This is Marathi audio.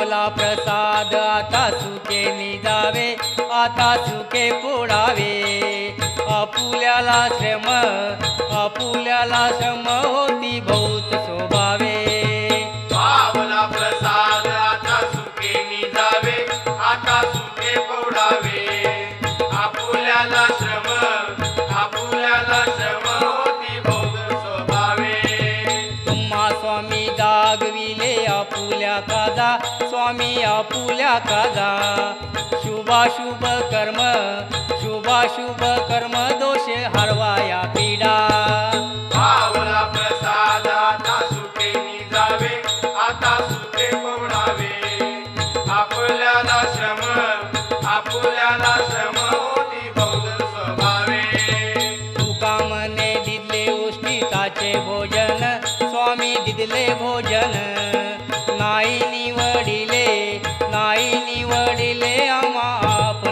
पावला प्रसाद आता सुखे निजावे, आता सुखे फोडावे. आपुल्याला श्रम होती बहुत स्वभावे. पावला प्रसाद आता सुखे निजावे, आता सुखे फोडावे. आपुल्याला श्रम होती बहुत स्वभावे. तुम्हा स्वामी दागविले आपुल्या काजा, स्वामी आपुल्या काजा. शुभाशुभ कर्म दोष हरवाया पीडा. पावला प्रसाद आता सुखे निजावे, आता सुखे फोडावे. आपुल्याला श्रम होती बहुत स्वभावे. तुका मने दिले उष्णिताचे भोजन, स्वामी दिले भोजन. नाही निवडिले आम्हा